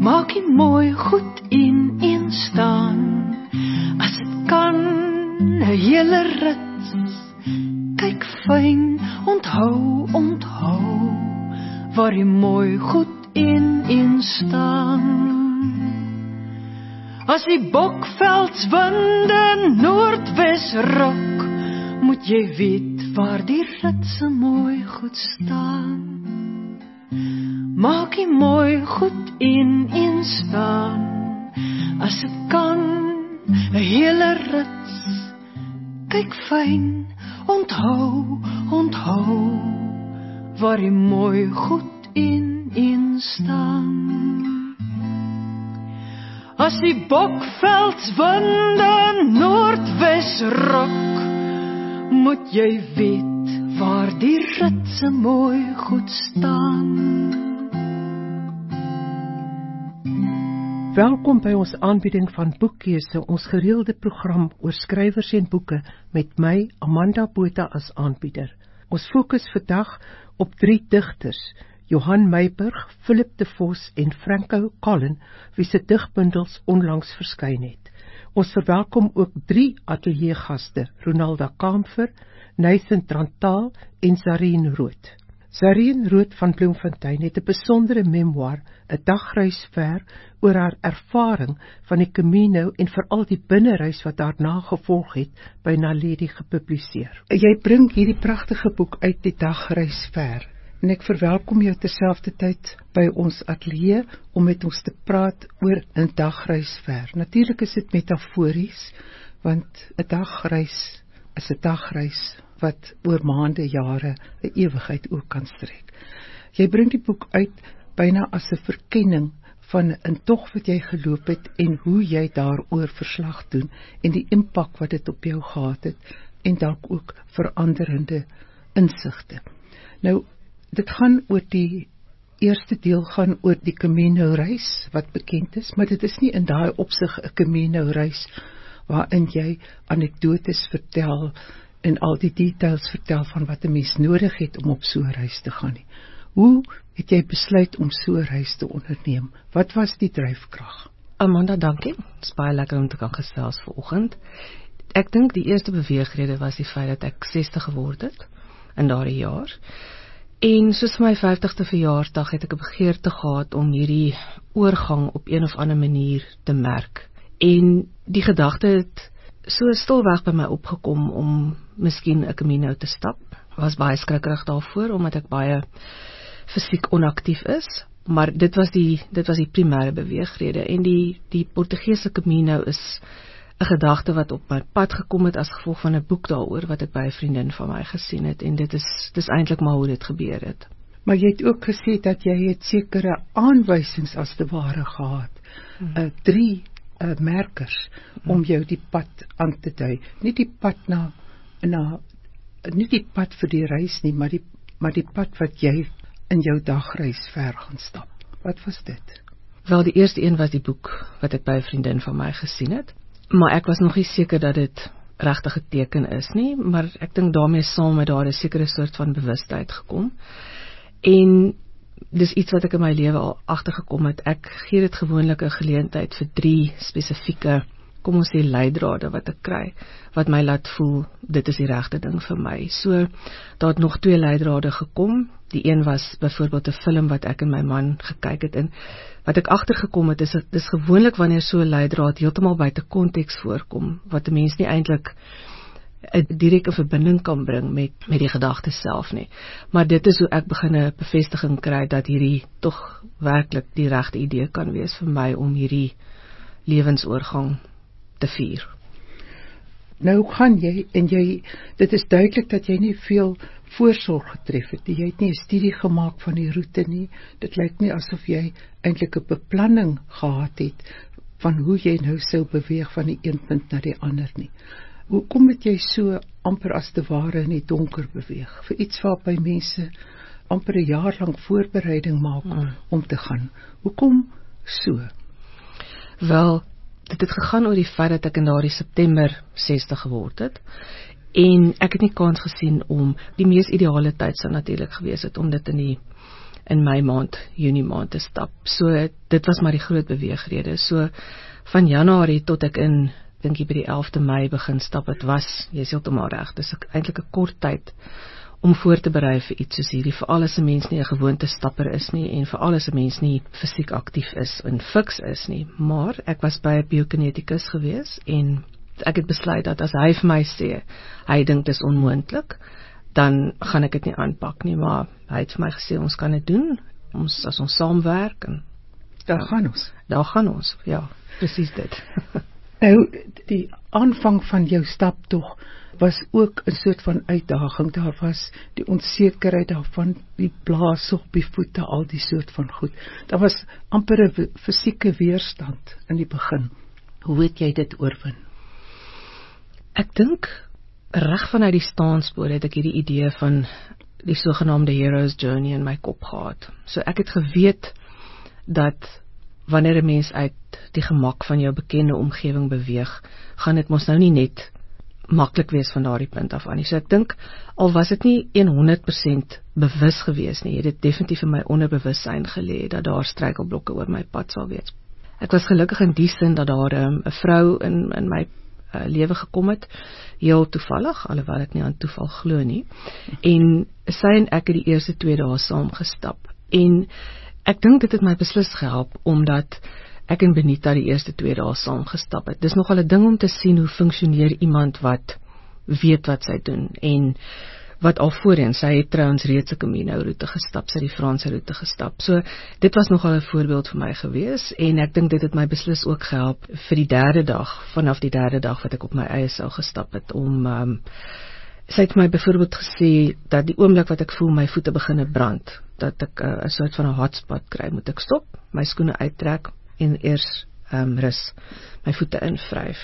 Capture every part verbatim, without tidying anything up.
maak die mooi goed in een staan. As het kan, 'n hele rits, kyk fyn, onthou, onthou, waar die mooi goed in een staan. As die bokveldswinde noordwes ruk, moet jy weet waar die ritse mooi goed staan. Maak die mooi goed in een staan. As het kan, 'n hele rits, kyk fyn, onthou, onthou, waar die mooi goed in een staan. As die bokveldswinde noordwes ruk, moet jy weet waar die ritse mooi goed staan. Welkom by ons aanbieding van Boekkeuse, ons gereelde program oor skrywers en boeke met my, Amanda Botha, as aanbieder. Ons fokus vandag op drie digters, Johan Meiburg, Philip de Vos en Franco Collin, wie se digbundels onlangs verskyn het. Ons verwelkom ook drie ateliergaste, Ronalda Kamfer, Nathan Trantaal en Zareen Rood. Zareen Rood van Bloemfontein het 'n besondere memoir, 'n dagreis ver, oor haar ervaring van die Camino en veral die binnereis wat daarna gevolg het, by Naledi gepubliseer. Jy bring hierdie pragtige boek uit, die dagreis ver, en ek verwelkom jou terselfdertyd by ons ateljee om met ons te praat oor 'n dagreis ver. Natuurlik is dit metafories, want 'n dagreis is 'n dagreis wat oor maande, jare, 'n ewigheid ook kan strek. Jy bring die boek uit byna as 'n verkenning van 'n tog wat jy geloop het en hoe jy daaroor verslag doen en die impak wat dit op jou gehad het en dalk ook veranderende insigte. Nou, dit gaan oor die eerste deel gaan oor die Camino reis wat bekend is, maar dit is nie in daai opsig 'n Camino reis waarin jy anekdotes vertel en al die details vertel van wat 'n mens nodig het om op so 'n reis te gaan nie. Hoe het jy besluit om so 'n reis te onderneem? Wat was die dryfkrag? Amanda, dankie. Het is baie lekker om te kan gesels vanoggend. Ek dink die eerste beweegrede was die feit dat ek sestig geword het in daardie jaar. En soos vir my vyftigste verjaarsdag het ek 'n begeerte gehad om hierdie oorgang op een of ander manier te merk. En die gedagte het so stilweg by my opgekom om miskien 'n Camino te stap. Was baie skrikkerig daarvoor, omdat ek baie fisiek onaktief is, maar dit was die dit was die primêre beweegrede. En die die Portugese Camino is 'n gedagte wat op my pad gekom het as gevolg van 'n boek daaroor wat ek by 'n vriendin van my gesien het, en dit is dis eintlik maar hoe dit gebeur het. Maar jy het ook gesê dat jy het sekere aanwysings as te ware gehad, hmm. uh, drie uh, merkers hmm. om jou die pad aan te dui. Nie die pad na, na nie die pad vir die reis nie, maar die, maar die pad wat jy in jou dagreis ver gaan stap. Wat was dit? Wel, die eerste een was die boek wat ek by 'n vriendin van my gesien het, maar ek was nog nie seker dat dit regtig geteken is nie, maar ek dink daarmee saam met daar 'n sekere soort van bewustheid gekom. En dis iets wat ek in my lewe al agtergekom het. Ek gee dit gewoonlik 'n geleentheid vir drie spesifieke, kom ons sê, leidrade wat ek kry, wat my laat voel, dit is die regte ding vir my. So, daar het nog twee leidrade gekom. Die een was byvoorbeeld 'n film wat ek en my man gekyk het, en wat ek agtergekom het, is, dis gewoonlik wanneer so 'n leidraad heeltemal buite konteks voorkom, wat 'n mens nie eintlik 'n direkte verbinding kan bring met, met die gedagte self nie. Maar dit is hoe ek begin 'n bevestiging kry dat hierdie tog werklik die regte idee kan wees vir my om hierdie lewensoorgang te vier. Nou gaan jy, en jy, dit is duidelik dat jy nie veel voorsorg getref het. Jy het nie 'n studie gemaak van die roete nie. Dit lyk nie asof jy eintlik 'n beplanning gehad het van hoe jy nou sou beweeg van die een punt na die ander nie. Hoekom het jy so amper as te ware in die donker beweeg? Vir iets waarby mense amper 'n jaar lank voorbereiding maak hmm. om te gaan. Hoekom so? Wel, dit het gegaan oor die feit dat ek in daardie September sestig geword het, en ek het nie kans gesien om, die mees ideale tyd sou natuurlik gewees het om dit in die in Mei maand, Junie maand te stap. So dit was maar die groot beweegrede. So van Januarie tot ek in dink jy by die elfde Mei begin stap, het was, jy is heeltemal reg, dis eintlik 'n kort tyd om voor te berei vir iets soos hierdie, vir alles 'n mens nie 'n gewoonte stapper is nie, en vir alles 'n mens nie fisiek aktief is en fiks is nie, maar ek was by 'n biokineticus gewees, en ek het besluit dat as hy vir my sê, hy dink dis onmoontlik, dan gaan ek dit nie aanpak nie, maar hy het vir my gesê, ons kan dit doen, ons, as ons saamwerk, en daar ja, gaan ons. Daar gaan ons, ja, presies dit. Nou, die aanvang van jou staptog was ook 'n soort van uitdaging. Daar was die onsekerheid daarvan, die blaas op die voete, al die soort van goed. Daar was amper 'n fisieke weerstand in die begin. Hoe het jy dit oorwin? Ek dink, reg vanuit die staanspoor het ek hierdie idee van die sogenaamde Hero's Journey in my kop gehad. So ek het geweet dat wanneer 'n mens uit die gemak van jou bekende omgewing beweeg, gaan dit mos nou nie net maklik wees van daardie punt af aan nie. So ek dink, al was dit nie honderd persent bewus gewees nie, het dit definitief in my onderbewussyn gelê, dat daar struikelblokke oor my pad sal wees. Ek was gelukkig in die sin, dat daar 'n um, vrou in, in my uh, lewe gekom het, heel toevallig, alhoewel ek nie aan toeval glo nie, en sy en ek het die eerste twee dae saam gestap, en ek dink dit het my beslis gehelp, omdat ek en Benita die eerste twee dae saam gestap het. Dis nogal 'n ding om te sien hoe funksioneer iemand wat weet wat sy doen, en wat al voorheen, sy het trouwens reeds 'n Camino roete gestap, sy het die Franse roete gestap. So dit was nogal 'n voorbeeld vir my gewees, en ek dink dit het my beslis ook gehelp vir die derde dag, vanaf die derde dag wat ek op my eie sou gestap het, om um, sy het my byvoorbeeld gesê, dat die oomblik wat ek voel my voete begin brand, dat ek 'n uh, soort van 'n hotspot kry, moet ek stop, my skoene uittrek, en eers um, rus, my voete invryf,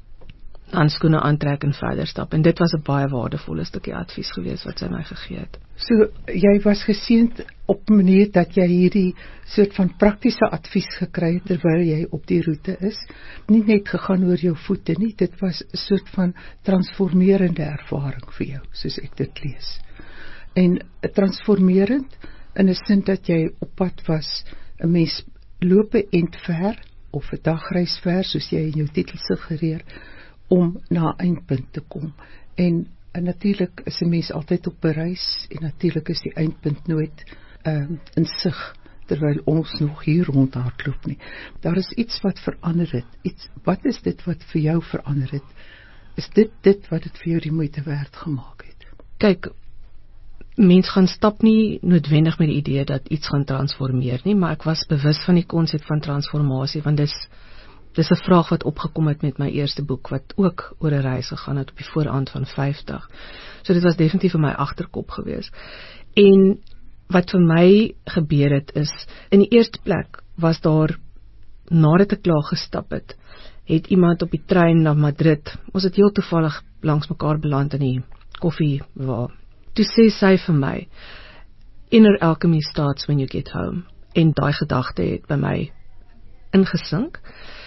dan skoene aantrek en verder stap, en dit was 'n baie waardevolle stukkie advies gewees wat sy my gegee het. So, jy was geseënd op 'n manier dat jy hierdie soort van praktiese advies gekry het terwyl jy op die roete is, nie net gegaan oor jou voete nie, dit was 'n soort van transformerende ervaring vir jou, soos ek dit lees. En transformerend in 'n sin dat jy op pad was, 'n mens loop 'n end ver, of 'n dagreis ver, soos jy in jou titel suggereer, om na 'n eindpunt te kom. En, en natuurlik is 'n mens altyd op 'n reis, en natuurlik is die eindpunt nooit um, in sig, terwyl ons nog hier rondhardloop nie. Daar is iets wat verander het. Iets, wat is dit wat vir jou verander het? Is dit dit wat dit vir jou die moeite werd gemaak het? Kyk, mens gaan stap nie noodwendig met die idee dat iets gaan transformeer nie, maar ek was bewus van die konsep van transformasie, want dis dis 'n vraag wat opgekom het met my eerste boek, wat ook oor 'n reis gegaan het op die vooraand van vyftig. So dit was definitief in my agterkop gewees. En wat vir my gebeur het is, in die eerste plek was daar, nadat ek klaar gestap het, het iemand op die trein na Madrid, ons het heel toevallig langs mekaar beland in die koffie waar, toe sê sy vir my, inner alchemy starts when you get home, en daai gedagte het by my ingesink,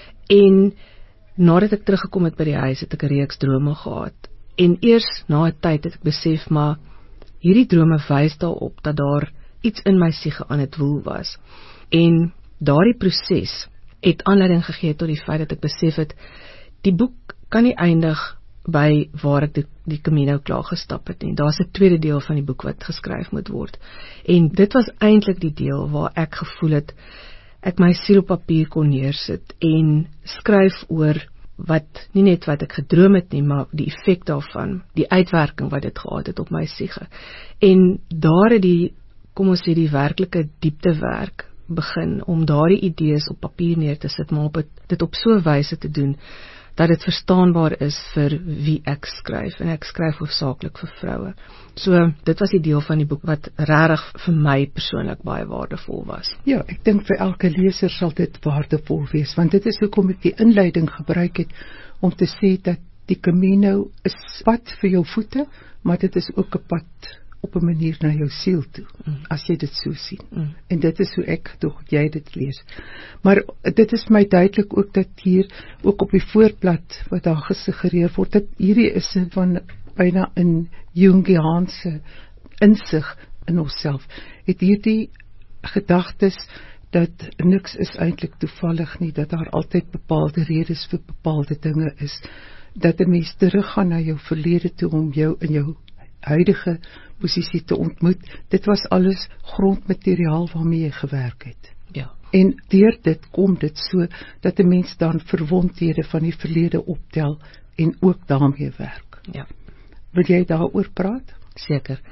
en nadat ek teruggekom het by die huis, het ek 'n reeks drome gehad, en eers na 'n tyd het ek besef, maar hierdie drome wys daarop, dat daar iets in my siege aan het woel was, en daardie proses het aanleiding gegee tot die feit dat ek besef het, die boek kan nie eindig by waar ek die, die Camino klaar gestap het nie. Daar's 'n tweede deel van die boek wat geskryf moet word. En dit was eintlik die deel waar ek gevoel het, ek my siel op papier kon neersit en skryf oor wat, nie net wat ek gedroom het nie, maar die effek daarvan, die uitwerking wat dit gehad het op my siege. En daar het die, kom ons sê, die werklike dieptewerk begin, om daardie idees op papier neer te sit, maar op het, dit op so 'n wyse te doen, dat dit verstaanbaar is vir wie ek skryf, en ek skryf hoofsaaklik vir vroue. So, dit was die deel van die boek wat regtig vir my persoonlik baie waardevol was. Ja, ek dink vir elke leser sal dit waardevol wees, want dit is hoekom ek die inleiding gebruik het, om te sê dat die Camino is pad vir jou voete, maar dit is ook 'n pad op 'n manier na jou siel toe, mm. as jy dit so sien. Mm. En dit is hoe ek, toch jy dit lees. Maar dit is my duidelik ook dat hier, ook op die voorblad, wat daar gesuggereer word, dat hierdie is van byna in Jungiaanse insig in onsself, het hierdie gedagtes dat niks is eintlik toevallig nie, dat daar altyd bepaalde redes vir bepaalde dinge is, dat 'n mens teruggaan na jou verlede toe om jou in jou huidige posisie te ontmoet. Dit was alles grondmateriaal waarmee jy gewerk het. Ja. En deur dit kom dit so dat 'n mens dan verwondhede van die verlede optel en ook daarmee werk. Ja. Wil jy daaroor praat? Seker.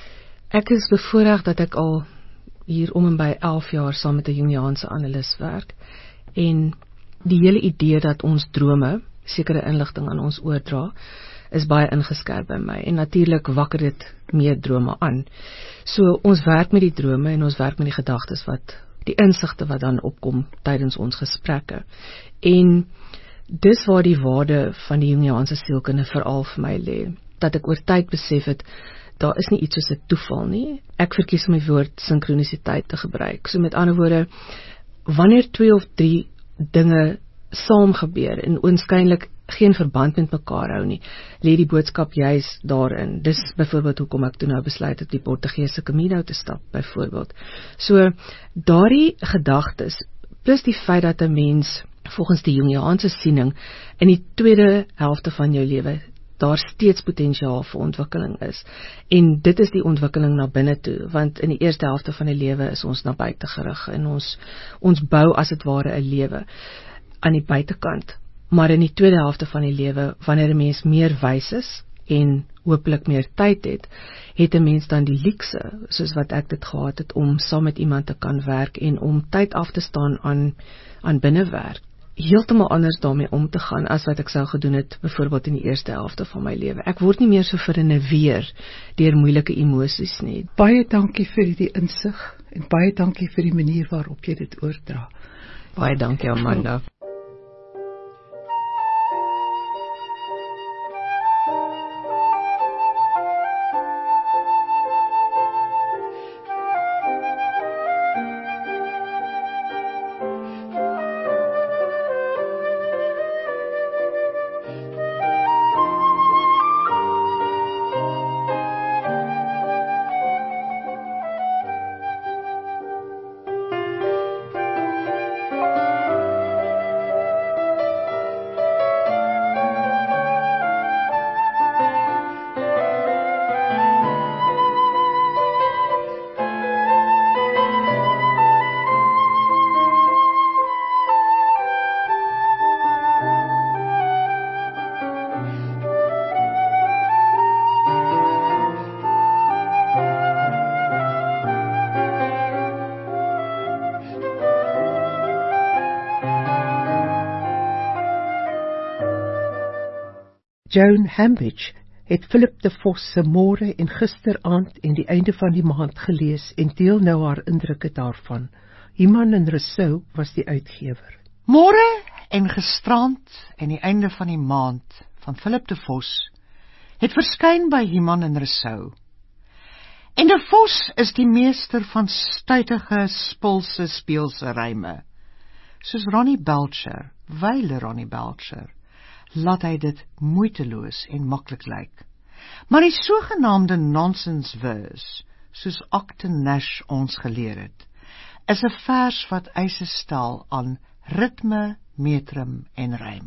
Ek is bevoorreg dat ek al hier om en by elf jaar saam met 'n Jungiaanse analis werk, en die hele idee dat ons drome sekere inligting aan ons oordra, is baie ingeskerp by my, en natuurlik wakker dit meer drome aan. So ons werk met die drome en ons werk met die gedagtes wat, die insigte wat dan opkom tydens ons gesprekke. En dis waar die waarde van die Jungiaanse sielkunde veral vir my lê, dat ek oor tyd besef het, daar is nie iets soos 'n toeval nie. Ek verkies om die woord sinkronisiteit te gebruik. So met ander woorde, wanneer twee of drie dinge saam gebeur en oënskynlik geen verband met mekaar hou nie, lê die boodskap juis daarin. Dis byvoorbeeld hoekom ek toe nou besluit het die Portugese Camino te stap, byvoorbeeld. So daardie gedagtes, plus die feit dat 'n mens volgens die Jungiaanse siening in die tweede helfte van jou lewe daar steeds potensiaal vir ontwikkeling is. En dit is die ontwikkeling na binne toe, want in die eerste helfte van die lewe is ons na buite gerig en ons ons bou as dit ware 'n lewe aan die buitekant. Maar in die tweede helfte van die lewe, wanneer 'n mens meer wys is en hopelik meer tyd het, het 'n mens dan die luukse, soos wat ek dit gehad het, om saam met iemand te kan werk en om tyd af te staan aan aan binnewerk. Heeltemal anders daarmee om te gaan as wat ek sou gedoen het, byvoorbeeld in die eerste helfte van my lewe. Ek word nie meer so verneveer deur moeilike emosies nie. Baie dankie vir die insig en baie dankie vir die manier waarop jy dit oordra. Baie dankie, Amanda. Joan Hambidge het Philip de Vos se Môre en Gisteraand en die einde van die maand gelees en deel nou haar indrukke daarvan. Iman en Rousseau was die uitgewer. Môre en Gisteraand en die einde van die maand van Philip de Vos het verskyn by Iman en Rousseau. En de Vos is die meester van stuitige, spulse, speelse ryme. Soos Ronnie Belcher, wyle Ronnie Belcher, laat hy dit moeiteloos en maklik lyk. Maar die sogenaamde nonsense verse, soos Acton Nash ons geleer het, is 'n vers wat eise stel aan ritme, metrum en rym.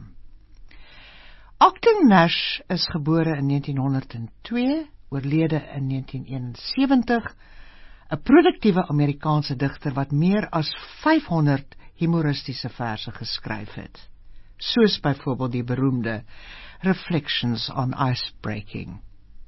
Acton Nash is gebore in negentien honderd twee, oorlede in negentien eenensewentig, 'n produktiewe Amerikaanse digter wat meer as vyfhonderd humoristiese verse geskryf het, soos byvoorbeeld die beroemde Reflections on Icebreaking.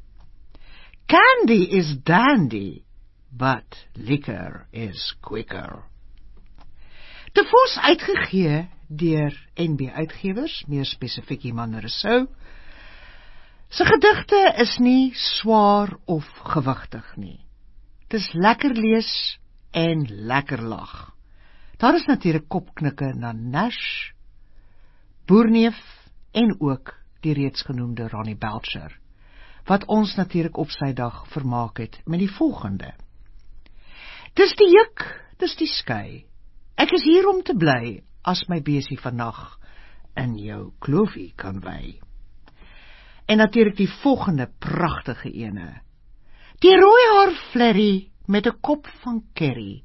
Candy is dandy, but liquor is quicker. De Vos uitgegee deur N B Uitgewers, meer spesifiek Iman en Rousseau. Sy gedigte is nie swaar of gewigtig nie. Dit is lekker lees en lekker lag. Daar is natuurlik kopknikke na Nash, Boerneef en ook die reeds genoemde Ronnie Belcher, wat ons natuurlik op sy dag vermaak het met die volgende. Dis die juk, dis die skei, ek is hier om te bly, as my besie vannag in jou kloofie kan wy. En natuurlik die volgende pragtige ene. Die rooi haar flerry met 'n kop van curry,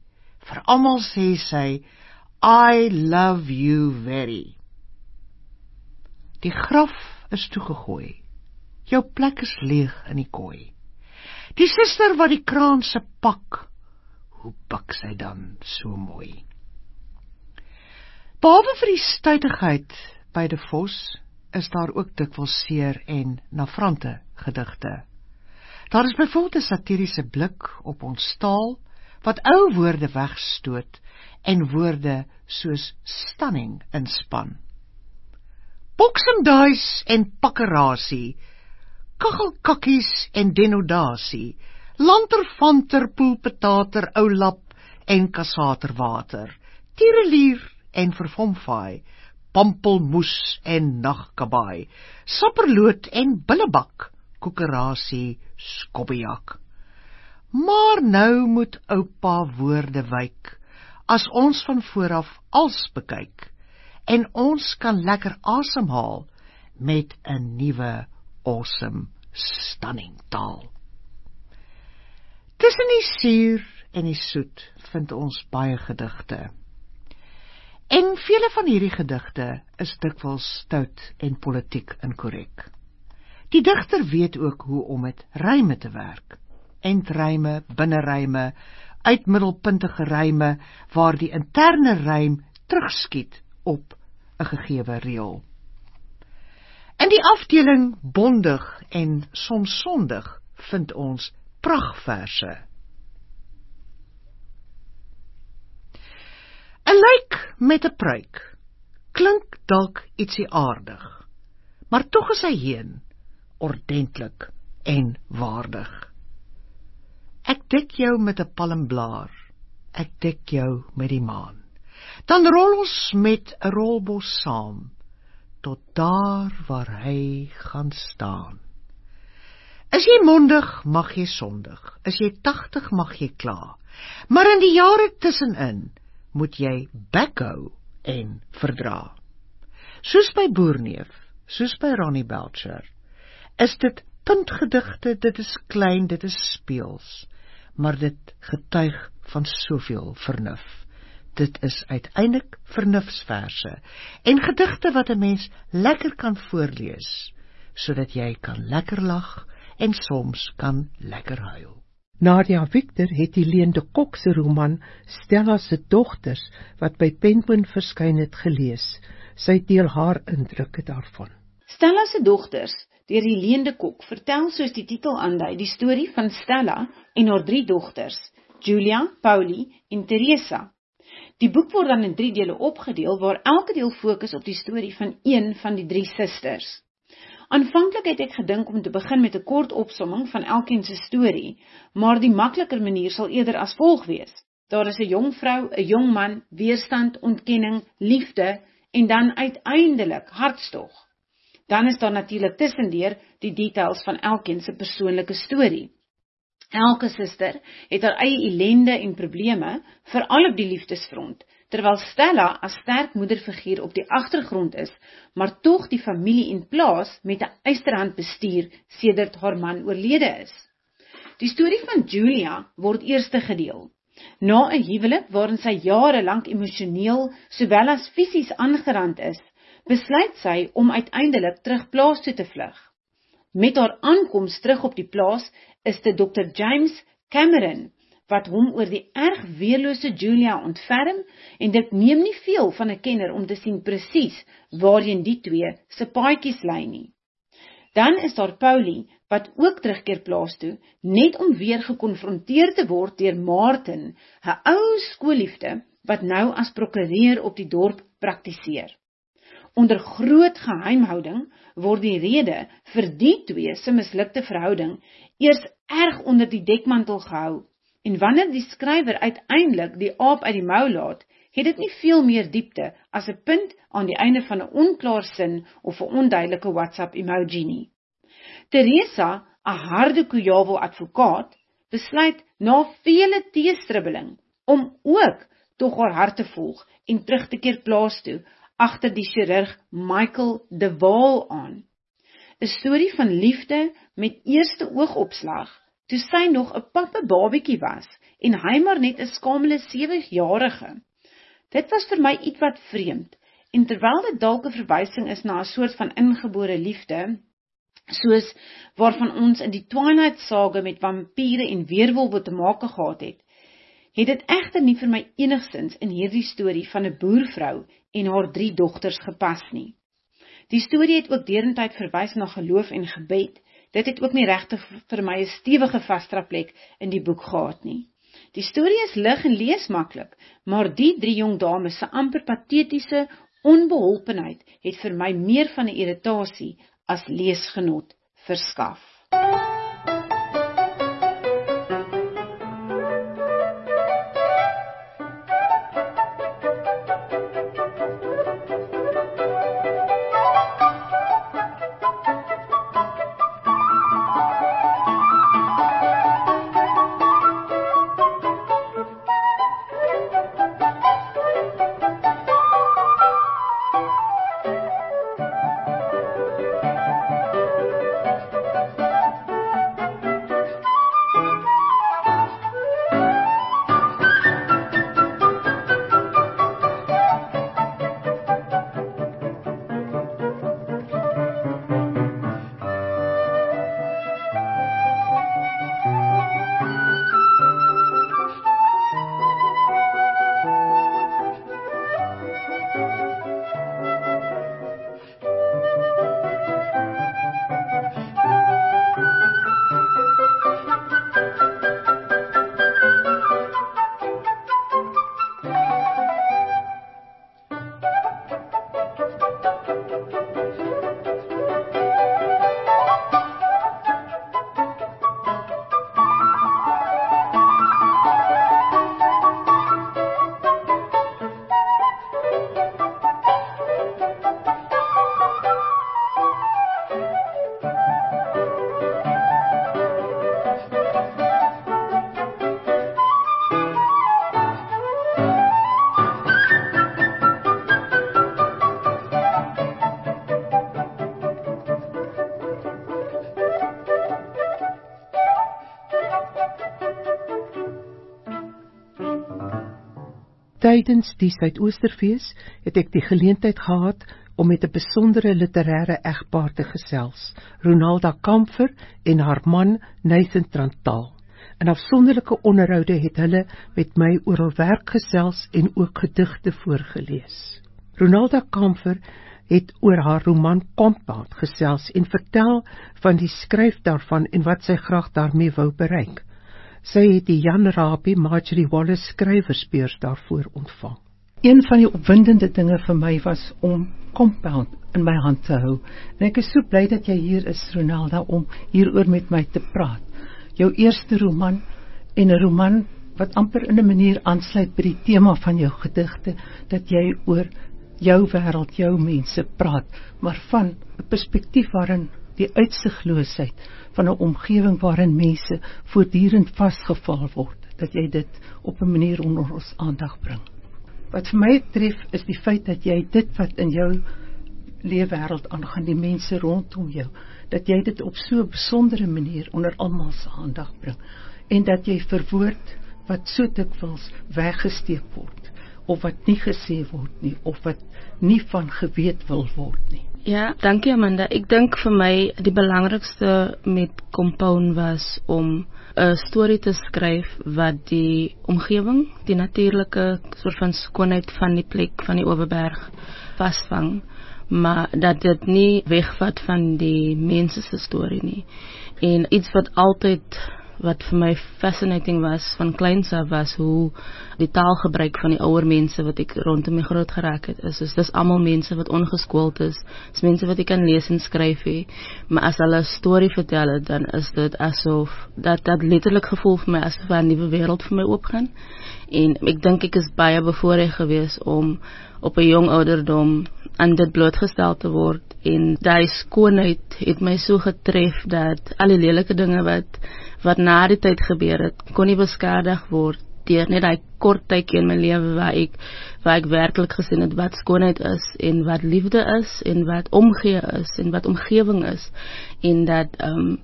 Vir almal sê sy, I love you very. Die graf is toegegooi. Jou plek is leeg in die kooi. Die suster wat die kraanse pak, hoe bak sy dan so mooi? Behalwe vir die stuitigheid by die Vos, is daar ook dikwels seer en navrante gedigte. Daar is byvoorbeeld 'n satiriese blik op ons taal, wat ou woorde wegstoot en woorde soos stunning inspan. Boksemduis en pakkerasie, kachelkakkies en denodasie, lanterfanter, poelpetater, oulap en kassaterwater, tierelier en vervomvaai, pampelmoes en nagkabaai, sapperloot en billebak, koekerasie, skobbejak. Maar nou moet oupa woorde wyk, as ons van vooraf als bekyk, en ons kan lekker asemhaal met 'n nuwe awesome stunning taal. Tussen die suur en die soet vind ons baie gedigte. En vele van hierdie gedigte is dikwels stout en politiek inkorrek. Die digter weet ook hoe om met ryme te werk. Endryme, binneryme, uitmiddelpuntige ryme, waar die interne rym terugskiet op 'n gegewe reël. In die afdeling bondig en soms sondig vind ons pragtverse. 'n Lijk met 'n pruik klink dalk ietsie aardig, maar tog is hy heen, ordentlik en waardig. Ek dek jou met 'n palmblaar, ek dek jou met die maan, dan rol ons met 'n rolbos saam, tot daar waar hy gaan staan. Is jy mondig, mag jy sondig, is jy tagtig, mag jy kla, maar in die jare tussenin moet jy backhou en verdra. Soos by Boerneef, soos by Ronnie Belcher, is dit puntgedigte, dit is klein, dit is speels, maar dit getuig van soveel vernuf. Dit is uiteindelik vernufsverse en gedigte wat 'n mens lekker kan voorlees, sodat jy kan lekker lag en soms kan lekker huil. Nadia Victor het Helene de Kok se roman Stella se dogters, wat by Penguin verskyn het, gelees. Sy deel haar indrukke daarvan. Stella se dogters, deur Helene de Kok, vertel soos die titel aandui die storie van Stella en haar drie dogters, Julia, Paulie en Teresa. Die boek word dan in drie dele opgedeel, waar elke deel fokus op die storie van een van die drie susters. Aanvanklik het ek gedink om te begin met 'n kort opsomming van elkeen se storie, maar die makliker manier sal eerder as volg wees. Daar is 'n jong vrou, 'n jong man, weerstand, ontkenning, liefde en dan uiteindelik hartstog. Dan is daar natuurlik tussendeur die details van elkeen se persoonlike storie. Elke suster het haar eie ellende en probleme, veral op die liefdesfront, terwyl Stella as sterk moederfiguur op die agtergrond is, maar tog die familie en plaas met 'n eysterhand bestuur sedert haar man oorlede is. Die storie van Julia word eerste gedeel. Na 'n huwelik waarin sy jare lank emosioneel sowel as fisies aangerand is, besluit sy om uiteindelik terug plaas toe te vlug. Met haar aankoms terug op die plaas is dit dokter James Cameron, wat hom oor die erg weerlose Julia ontferm, en dit neem nie veel van 'n kenner om te sien presies waarheen die twee se paadjies lei nie. Dan is daar Paulie, wat ook terugkeer plaas toe, net om weer gekonfronteer te word deur Martin, 'n ou skoolliefde, wat nou as prokureur op die dorp praktiseer. Onder groot geheimhouding word die rede vir die twee se mislukte verhouding eers erg onder die dekmantel gehou, en wanneer die skrywer uiteindelik die aap uit die mou laat, het dit nie veel meer diepte as 'n punt aan die einde van 'n onklaar sin of 'n onduidelike WhatsApp emoji nie. Teresa, 'n harde kujawel advokaat, besluit na vele teestribbeling om ook tog haar hart te volg en terug te keer plaas toe, agter die chirurg Michael de Waal aan. 'n Storie van liefde met eerste oogopslag, toe sy nog 'n pappe babietjie was, en hy maar net 'n skamele sewe-jarige. Dit was vir my ietwat vreemd, en terwyl dit dalk 'n verwysing is na 'n soort van ingebore liefde, soos waarvan ons in die Twilight Saga met vampiere en weerwolwe te maak gehad het, het dit egter nie vir my enigsins in hierdie storie van 'n boervrou en haar drie dogters gepas nie. Die storie het ook derentyd verwys na geloof en gebed. Dit het ook nie regtig vir my 'n stewige vastraplek in die boek gehad nie. Die storie is lig en lees maklik, maar die drie jong dames se amper patetiese onbeholpenheid het vir my meer van 'n irritasie as leesgenot verskaf. Tydens die Suidoosterfees het ek die geleentheid gehad om met 'n besondere literêre egpaar te gesels, Ronalda Kampfer en haar man Nathan Trantaal. In afsonderlike onderhoude het hulle met my oor hul werk gesels en ook gedigte voorgelees. Ronalda Kampfer het oor haar roman Compound gesels en vertel van die skryf daarvan en wat sy graag daarmee wou bereik. Sy het die Jan Rabie Marjorie Wallace skrywersbeurs daarvoor ontvang. Een van die opwindende dinge vir my was om Compound in my hand te hou. En ek is so bly dat jy hier is, Ronalda, om hieroor met my te praat. Jou eerste roman en 'n roman wat amper in 'n manier aansluit by die tema van jou gedigte, dat jy oor jou wêreld, jou mense praat, maar van 'n perspektief waarin die uitsigloosheid van 'n omgewing waarin mense voortdurend vasgeval word, dat jy dit op 'n manier onder ons aandag bring. Wat vir my tref is die feit dat jy dit wat in jou leefwêreld aangaan, die mense rondom jou, dat jy dit op so 'n besondere manier onder almal se aandag bring, en dat jy verwoord wat so dikwels weggesteek word, of wat nie gesê word nie, of wat nie van geweet wil word nie. Ja, dankie Amanda. Ek dink vir my die belangrikste met Compound was om 'n storie te skryf wat die omgewing, die natuurlike soort van skoonheid van die plek van die Oeverberg vasvang, maar dat dit nie wegvat van die mense se storie nie. En iets wat altyd wat vir my fascinating was van kleins af was hoe die taalgebruik van die ouer mense wat ek rondom my groot geraak het is. Dus dis almal mense wat ongeskoold is. Dis mense wat ek kan lees en skryf hê. Maar as hulle 'n storie vertel het, dan is dit asof dat dat letterlik gevoel vir my asof 'n nuwe wêreld vir my oopgaan. En ek dink ek is baie bevoorreg geweest om op 'n jong ouderdom aan dit blootgestel te word. En daai skoonheid het my so getref dat al die lelike dinge wat wat na die tyd gebeur het, kon nie beskadig word deur net daai kort tydjie in my lewe waar ek waar ek werklik gesien het wat skoonheid is en wat liefde is en wat omgee is en wat omgewing is en dat um,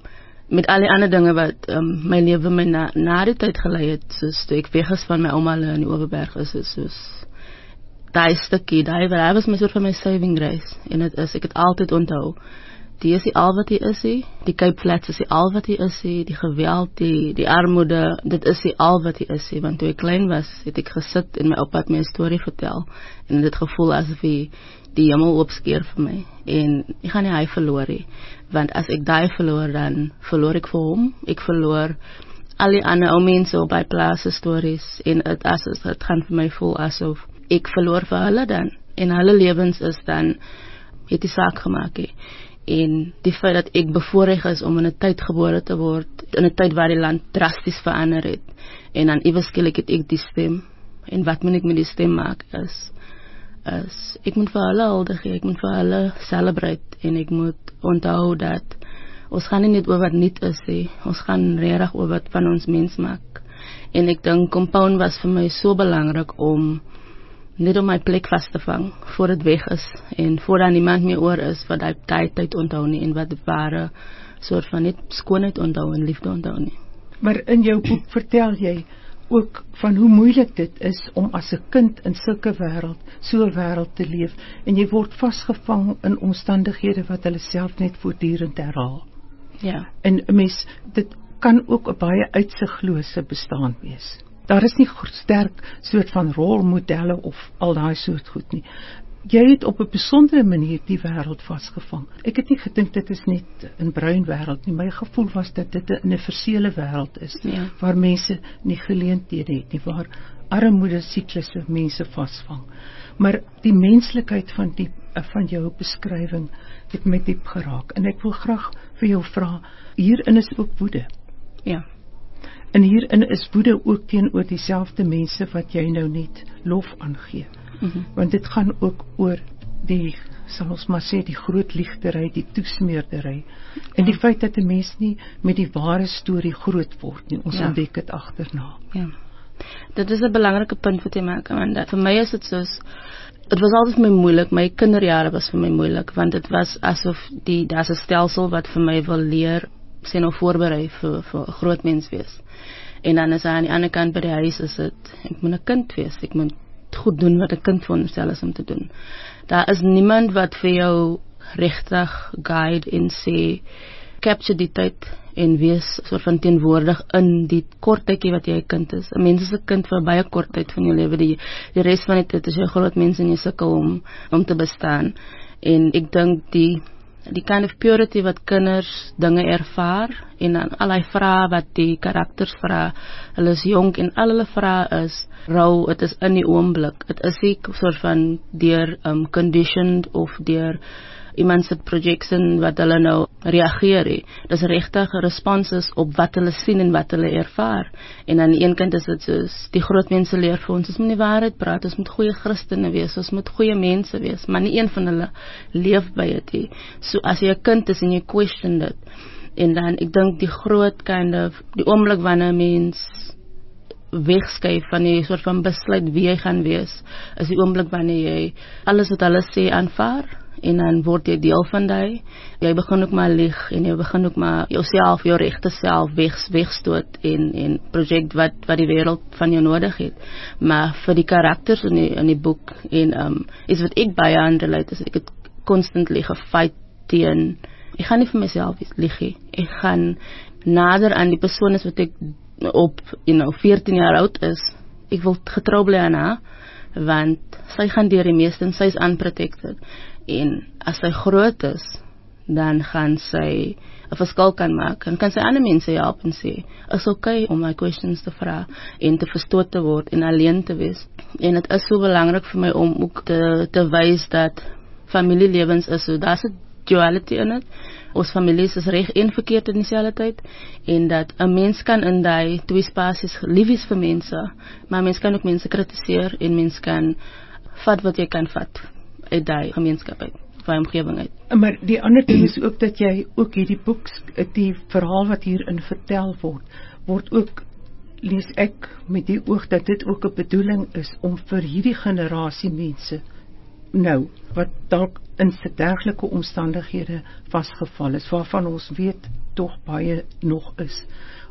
met al die ander dinge wat um, my lewe my na, na die tyd gelei het, soos toe ek weg is van my ouma in die Oeverberg is, is soos daai stukkie, daai daai was my soort van my saving grace, en het is, ek het altyd onthou, die is die al wat die is die, die Cape Flats is die al wat die is die, die geweld, die, die armoede, dit is die al wat die is die, want toe ek klein was, het ek gesit en my oupa het my 'n storie vertel, en dit gevoel asof die, die hemel oopskeer vir my, en ek gaan nie hy verloor nie, want as ek daai verloor, dan verloor ek vir hom, ek verloor al die ander ou mense op by plaas stories, en het, as, het gaan vir my voel asof ek verloor vir hulle dan, en hulle lewens is dan, het die saak gemaak he. En die feit dat ek bevoorreg is om in 'n tyd gebore te word, in 'n tyd waar die land drasties verander het, en dan iewers skielik het ek die stem, en wat moet ek met die stem maak, is, is ek moet vir hulle huldig gee, ek moet vir hulle celebrate, en ek moet onthou dat, ons gaan nie net oor wat niet is, he. Ons gaan regtig oor wat van ons mens maak, en ek dink Compound was vir my so belangrik om, net om my plek vast te vang, voor het weg is, en voordat niemand meer oor is, wat die tyd, tyd onthou nie, en wat die ware soort van net skoonheid onthou, en liefde onthou nie. Maar in jou boek vertel jy ook van hoe moeilik dit is, om as 'n kind in sulke wêreld, so 'n wêreld te leef, en jy word vasgevang in omstandighede, wat hulle self net voortdurend herhaal. Ja. En 'n mens, dit kan ook 'n baie uitsiglose bestaan wees. Daar is nie sterk soort van rolmodelle of al daai soort goed nie. Jy het op 'n besondere manier die wêreld vasgevang. Ek het nie gedink dit is net 'n bruin wêreld nie. My gevoel was dat dit 'n universele wêreld is, ja. Waar mense nie geleenthede het nie, waar armoede siklusse mense vasvang. Maar die menslikheid van die van jou beskrywing het my diep geraak, en ek wil graag vir jou vra, hierin is ook woede. Ja. En hierin is woede ook teenoor dieselfde mense wat jy nou net lof aangee. Mm-hmm. Want dit gaan ook oor die, sal ons maar sê, die groot liegtery, die toesmeerdery. En die feit dat 'n mens nie met die ware storie groot word nie, ons ja. ontdek dit agterna. Ja. Dit is 'n belangrike punt wat jy maak, want vir my is dit soos, dit was altyd vir my moeilik, my kinderjare was vir my moeilik, want dit was asof die, daar's 'n stelsel wat vir my wil leer, sê nou voorberei vir, vir 'n groot mens wees. En dan is hy aan die ander kant by die huis, is dit, ek moet 'n kind wees, ek moet goed doen wat 'n kind veronderstel is om te doen. Daar is niemand wat vir jou regtig guide en sê, capture die tyd en wees soort van teenwoordig in die kort tydjie wat jy 'n kind is. 'n Mens is 'n kind vir baie kort tyd van jou lewe, die, die res van die tyd is jy groot mens en jy sukkel om, om te bestaan. En ek dink die die kind of purity wat kinders dinge ervaar, en dan al die vrae wat die karakters vra, hulle is jonk en al hulle vrae is rou, het is in die oomblik, het is nie soort van deur um, conditioned of deur iemand se projection wat hulle nou reageer he. Dis regtig responses op wat hulle sien en wat hulle ervaar. En aan die een kant is dit soos, die groot mense leer vir ons, ons moet die waarheid praat, ons moet goeie Christene wees, ons moet goeie mense wees, maar nie een van hulle leef by dit he. So as jy 'n kind is en jy question dit, en dan, ek dink die groot kind of, die oomblik wanneer mens wegskuif van die soort van besluit wie jy gaan wees, is die oomblik wanneer jy alles wat hulle sê aanvaar, en dan word jy deel van die, jy begin ook maar lieg, en jy begin ook maar jouself, jou regte self weg, wegstoot, en, en project wat, wat die wêreld van jou nodig het. Maar vir die karakters in die, in die boek, en um, is wat ek baie aan relate, is ek het constantly gefight teen, ek gaan nie vir myself lieg nie, ek gaan nader aan die persoon is wat ek op, you know, veertien jaar oud is, ek wil getrou bly aan haar, want sy gaan deur die meeste, en sy is unprotected, en as sy groot is, dan gaan sy 'n verskil kan maak, en kan sy ander mense help en sê, is okay om my questions te vra, en te verstoot te word, en alleen te wees, en het is so belangrik vir my om ook te, te wys dat familielewens is so, daar's 'n duality in het, ons families is reg en verkeerd in dieselfde tyd, en dat 'n mens kan in die twee spasies lief is vir mense, maar mens kan ook mense kritiseer, en mens kan vat wat jy kan vat uit die gemeenskap uit, van omgewing uit. Maar die ander ding is ook dat jy ook hierdie boek, die verhaal wat hierin vertel word, word ook, lees ek met die oog dat dit ook 'n bedoeling is om vir hierdie generasie mense nou, wat dalk in dergelike omstandighede vasgeval is, waarvan ons weet tog baie nog is,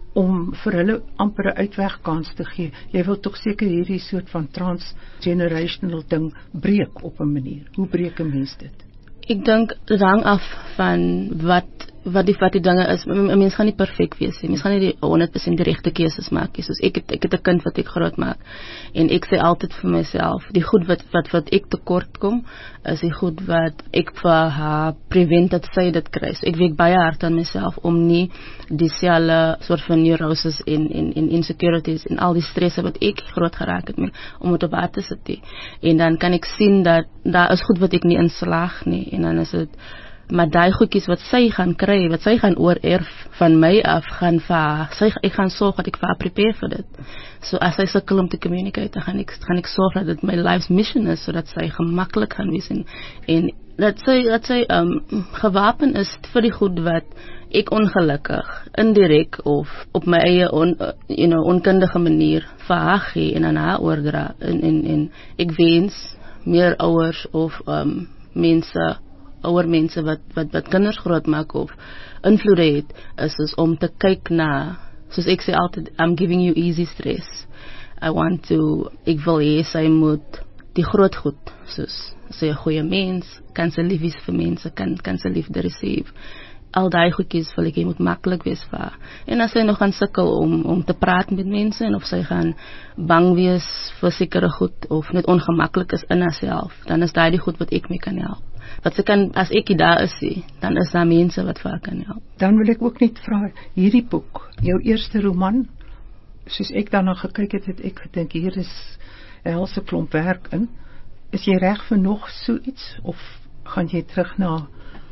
om vir hulle amper 'n uitwegkans te gee. Jy wil tog seker hierdie soort van transgenerational ding breek op 'n manier. Hoe breek 'n mens dit? Ek dink dit hang af van wat wat die wat die dinge is. 'n Mens gaan nie perfek wees nie. Mens gaan nie die honderd persent die regte keuses maak nie. Soos ek het ek het 'n kind wat ek groot maak en ek sê altyd vir myself, die goed wat wat wat ek tekort kom, is die goed wat ek vir haar prevent dat sy dit kry. So ek werk baie hard aan myself om nie dieselfde soort van neuroses en en en insecurities en al die stresse wat ek groot geraak het mee om dit op haar te sit nie. En dan kan ek sien dat daar is goed wat ek nie inslaag nie en dan is dit maar daai goedjies wat sy gaan kry, wat sy gaan oorerf van my af, gaan vir haar, sy, ek gaan sorg dat ek vir haar prepare vir dit. So as sy sukkel om te communicate, dan gaan ek, gaan ek sorg dat dit my life's mission is, sodat sy gemakkelijk gaan wees en, en dat sy, dat sy um, gewapen is vir die goed wat ek ongelukkig, indirek of op my eie on, you know, onkundige manier vir haar gee en aan haar oordra. En, en, en ek wens meer ouers of um, mense ouer mense wat, wat, wat kinders groot maak of invloede het, is dus om te kyk na, soos ek sê altyd, I'm giving you easy stress. I want to, ek wil hê sy moet die groot goed, soos sy 'n goeie mens, kan sy lief wees vir mense, kan, kan sy liefde receive. Al die goedjies wil ek, jy moet maklik wees vir haar. En as sy nog gaan sukkel om, om te praat met mense, en of sy gaan bang wees vir sekere goed, of net ongemaklik is in haarself, dan is die die goed wat ek mee kan help. Wat sy kan, as ek daar is, dan is daar mense wat vir haar kan help. Dan wil ek ook net vra, hierdie boek, jou eerste roman, soos ek daarna gekyk het, het ek gedink, hier is 'n helse klomp werk in. Is jy reg vir nog so iets, of gaan jy terug na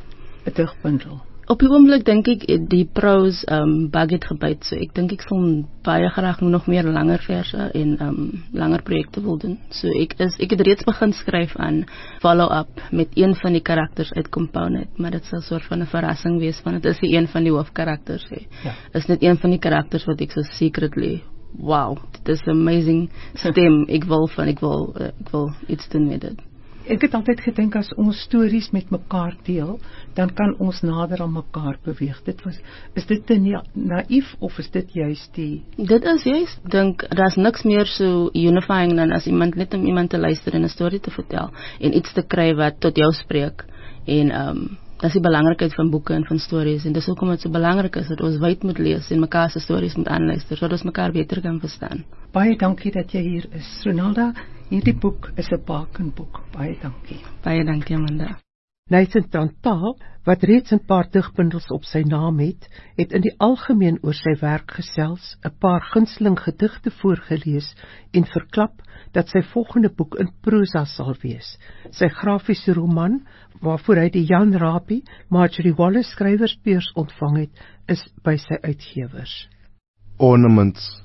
'n digbundel? Op die oomblik dink ek die prose um, bug het gebyt, so ek dink ek sal baie graag nog meer langer verse en um, langer projekte wil doen. So ek is ek het reeds begin skryf aan follow-up met een van die karakters uit Compounded, maar dit sal 'n soort van 'n verrassing wees, want dit is die een van die hoofkarakters. Ja. Is net een van die karakters wat ek so secretly, wow, dit is amazing stem. ek wil van ek wil uh, ek wil iets doen met dit. Ek het altyd gedink, as ons stories met mekaar deel, dan kan ons nader aan mekaar beweeg. Dit was, is dit te na naïef, of is dit juist die... Dit is juist, dink, daar is niks meer so unifying dan as iemand net om iemand te luister en 'n storie te vertel, en iets te kry wat tot jou spreek, en um, dat is die belangrikheid van boeke en van stories, en dis hoekom dit so belangrik is, dat ons wyd moet lees, en mekaar se stories moet aanluister, sodat ons mekaar beter kan verstaan. Baie dankie dat jy hier is, Ronalda. Hierdie boek is 'n bakenboek. Baie dankie. Baie dankie, Amanda. Nathan Tantpa, wat reeds 'n paar digbundels op sy naam het, het in die algemeen oor sy werk gesels, 'n paar gunsteling gedigte voorgelees en verklap dat sy volgende boek in prosa sal wees. Sy grafiese roman, waarvoor hy die Jan Rabie Marjorie Wallace skrywersbeurs ontvang het, is by sy uitgewers. Ornaments.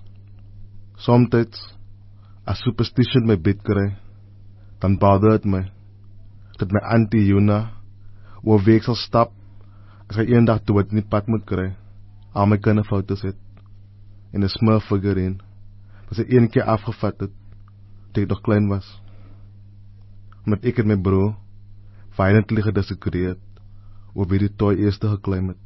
Somtyds, as superstition my bed kry, dan bother het my, dat my auntie Juna oor week sal stap, as hy eendag dood in die pad moet kry, al my kinderfoto's het, en 'n smurf figurine, wat sy een keer afgevat het, toe ek nog klein was. Omdat ek en my broer violently gedisagreed het, oor wie die toy eerste geklim het.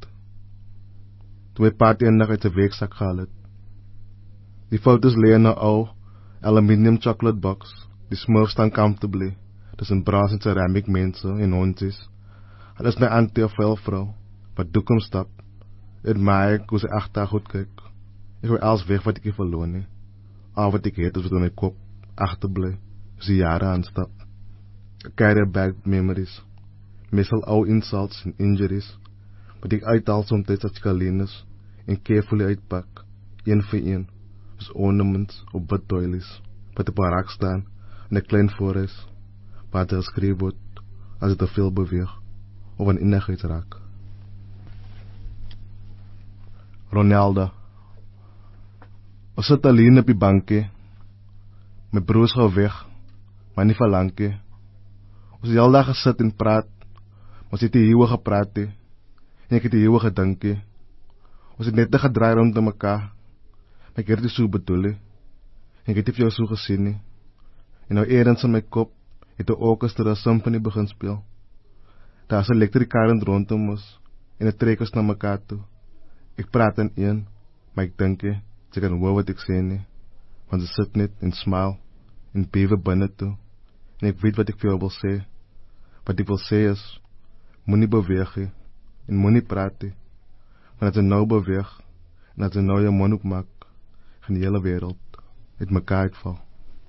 Toe my pa eendag uit sy weeksak gehaal het. Die foto's lê in 'n ou aluminium chocolate box, die smurf staan comfortably, tussen brass en ceramic mense en hondjies. Hulle is my auntie of velvrou, wat doek om stap, en my hoe sy agter goed kyk. Ek wil alles weg wat ek hier verloor nie. Al wat ek het is wat in my kop agterbly, as die jare aanstap. I carry a bag of memories, meestal ou insults en injuries, wat ek uithaal somtyds as ek alleen is, en carefully uitpak, een vir een, as ornaments op wit doilies, wat op 'n rak staan, en 'n klein voorhuis, waar dit geskryf word, as dit te veel beweeg, of aan innigheid raak. Ronalda. Ons sit alleen op die bankie, my broers gou weg, maar nie vir lankie. Ons het die hele dag gesit en praat, ons het die hiewe gepraat he, en ek het die hiewe gedink he. Ons het net gedraai rondom mekaar, maar ek het dit so bedoel he, en ek het nie vir jou so gesien he. En nou eerens in my kop, het 'n orkester 'n symfonie begin speel. Daar is 'n elektriese current rondom ons, en het trek ons na mekaar toe. Ek praat in een, maar ek dink nie, sy kan hoor wat ek sê nie, want sy sit net en smile, en bewe binne toe, en ek weet wat ek vir jou wil sê. Wat ek wil sê is, moenie beweeg nie, en moenie praat nie, want as jy nou beweeg, en as jy nou jou mond opmaak, gaan die hele wereld uit mekaar uitval.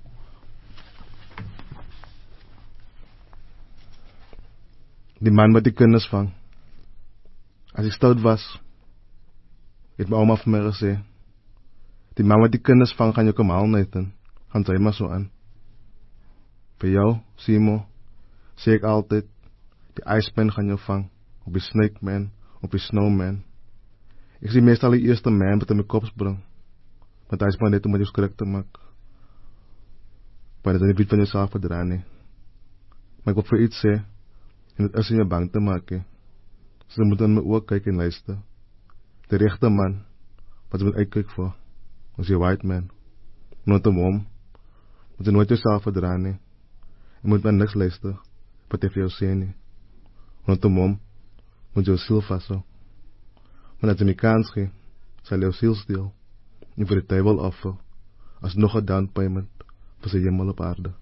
Die man wat die kinders vang, as ek stout was, het my oma vir my gesê, die man wat die kinders vang, gaan jou kom haal, Nathan, gaan sy maar so aan. Vir jou, Simo, sê ek altyd, die ijspen gaan jou vang, op die snake man, op die snowman. Ek sê meestal die eerste man wat in my kop spring, want hy is maar net om met jou skrik te maak. Maar dat hy nie weet van jouself verdra nie. Maar ek wil vir iets sê, en het is in jou bang te maak, he. So moet in my oog kyk en luister. Die rechte man, wat jy moet uitkyk voor, is die white man. Nooit om hom, moet jy nooit jouself verdra nie. Jy moet maar niks luister, wat hy vir jou sê nie. Nooit om hom, moet jou siel vasthou. Want as jy my kans gee, sal jou siel steel, en vir die duivel offer, as nog een down payment, vir sy hemel op aarde.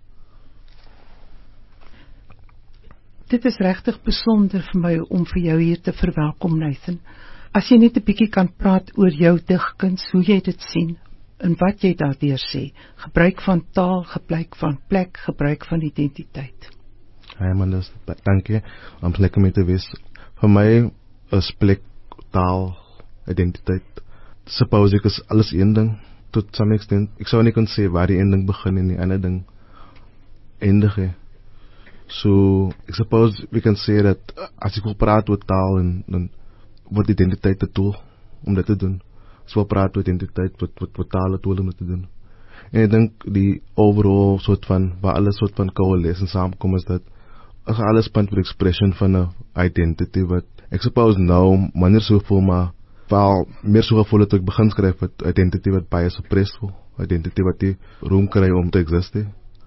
Dit is regtig besonder vir my om vir jou hier te verwelkom, Nathan. As jy net 'n bietjie kan praat oor jou digkuns, hoe jy dit sien, en wat jy daardeur sê, gebruik van taal, gebruik van plek, gebruik van identiteit. Hey man, dus, dankie, om lekker mee te wees. Vir my is plek, taal, identiteit. Suppose ek is alles een ding, tot some extent. Ek sou nie kon sê waar die een ding begin en die ander ding eindig he. So, ek suppose we can say dat as ek wil praat oor taal, en, dan word identiteit te tool om dit te doen. As ek wil praat oor identiteit, wat, wat, wat taal te tool om dit te doen. En ek dink die overall soort van, waar alles soort van coalesce en samenkom is dat, as alles punt vir expression van een identity, wat ek suppose nou, minder so voel, maar wel meer so gevoel het, ek begin skryf met identity wat baie suppressed voel, identity wat die room kry om te existe.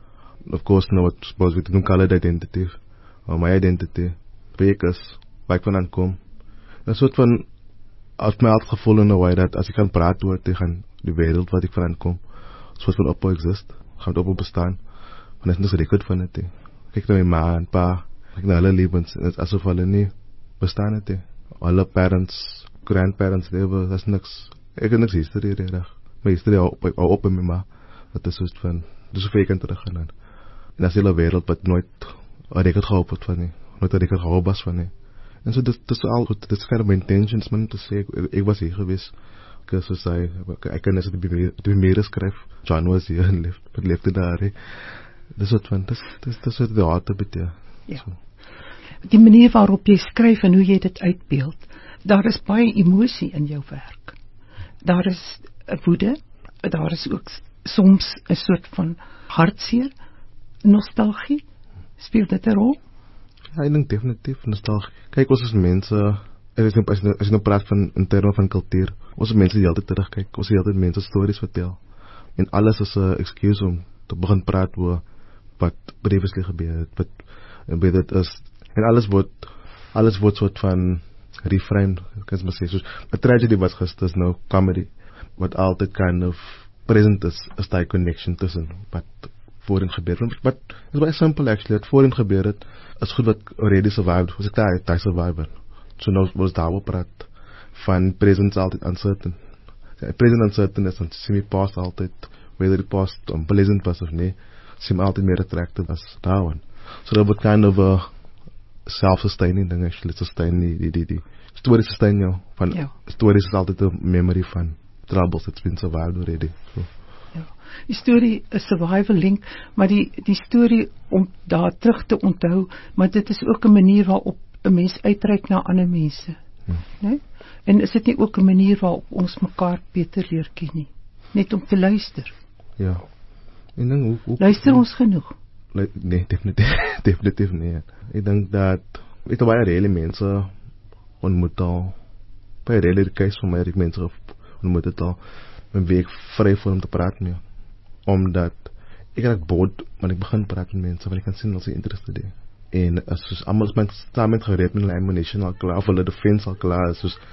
Of course, nou wat suppose we doen call it identity, or my identity, wie ek is, waar ek vandaan kom. Een soort van, as my altijd gevoel in een way, dat as ek kan praat oor tegen die wereld wat ek vandaan kom, soort van op exist, gaan het op bestaan, want het is niks record van het, he. Kijk na my ma en pa, kijk na hulle levens, en het is asof hulle nie bestaan het, he. Alle parents, grandparents leven, dat is niks, ek het niks history, redig. My history hou op, hou op in my ma, dat is soort van, dus hoeveel ek kan teruggaan aan. En dat is die hele wereld wat nooit een record gehoopt wordt van nie, nooit een record gehoopt was van nie. En so, dit is al goed, dit is kind of my intentions, man, te sê, ek, ek was hier gewees, ek is soos hy, ek kan net die Bemeere skryf, John was hier en leef, wat leefde daar, he. Dit is wat van, dit is wat die harte beteer. Ja. So. Die manier waarop jy skryf en hoe jy dit uitbeeld, daar is baie emosie in jou werk. Daar is woede, daar is ook soms 'n soort van hartseer, nostalgie, speel dit 'n rol? Ja, ek dink definitief nostalgie. Kyk, ons is mense, as jy, as jy, as jy nou praat van, in termen van kultuur, ons is mense die altyd terugkyk, ons is altyd mense stories vertel, en alles is 'n excuse om te begin praat oor wat previously gebeur het, wat, wat dit is, en alles word, alles word soort van reframed, kan jy maar sê, soos, a tragedy was gister is nou comedy, wat altyd kind of present is, is die connection tussen wat voorheen gebeur het, wat is baie simpel actually, wat voorheen gebeur het, is goed wat already survived, was ek daar, die survivor, so nou was daar wel praat, van present is altyd uncertain, present uncertain is, dan sê my past altyd, whether die past unpleasant was of nie, sê my altyd meer attractive as daar one, so dat word kind of a self-sustaining ding actually, sustain die, die, die, die stories sustain jou, van, ja. Stories is altyd een memory van troubles, it's been survived already, so. Ja, die story is survival link, maar die, die story om daar terug te onthou, maar dit is ook 'n manier waarop 'n mens uitreik na ander mense, ja. Nee? En is dit nie ook 'n manier waarop ons mekaar beter leer ken nie, net om te luister? Ja, en dan hoe, hoe luister ons genoeg? Nee, definitief, definitief nie. Ek dink dat, ek het baie reële mense ontmoet al, baie reële case van my, ek mense ontmoet het al, met wie ek vry voor om te praat mee, omdat ek raak boord, want ek begin praat met mense, want ek kan sien dat sy interested is, en as soos, allemaal is my samen gereed met hulle ammunition al klaar, of hulle defense al klaar, soos,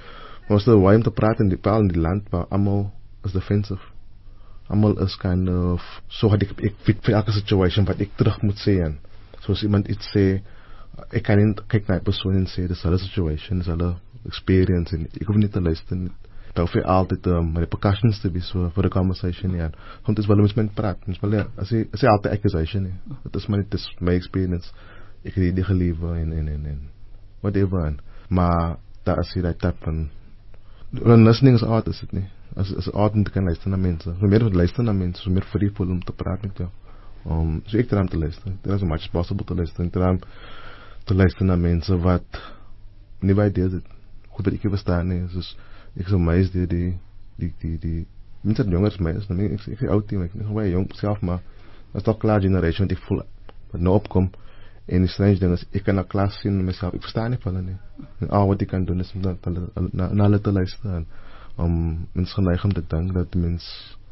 ons het waai om te praat in die paal in die land waar almal is defensive. Almal is kind of, so had ek, ek weet vir elke situation wat ek terug moet sê en, so as iemand iets sê, ek kan nie kyk na die persoon en sê, dis hulle situation, dis hulle experience, en ek hoef nie te luister nie. Daar hoef jy altyd um, repercussions te be, so, voor die conversation, ja. Want het is wel een mens praat, mens wel, ja, as jy, as jy altyd accusation, nie. Het is maar nie, het is my experience, ek het die gelewe, en, en, en, en, whatever, en, maar, daar is hier die type van, listening is aard, is het nie, as, as aard om te kan luister na mense, so meer luister na mense, so meer free voel om te praat met jou, um, so ek teraam te luister, ek teraam so much as possible te luister, ek teraam te luister na mense wat, nie wat idees het, goed wat ek hier verstaan nie, soos, ek so my is die, die, die, die, die, mense wat jonger as my is, nou, ek, ek, ek is oud team, ek is nog baie jong self, maar, dat is toch klaar generation, wat ek voel, wat nou opkom, en die strange ding is, ek kan na klas sien in myself, ek verstaan nie van hulle nie, en al wat ek kan doen is, om na, na, na hulle te luister, en, om, mens geneig om te dink, dat mens,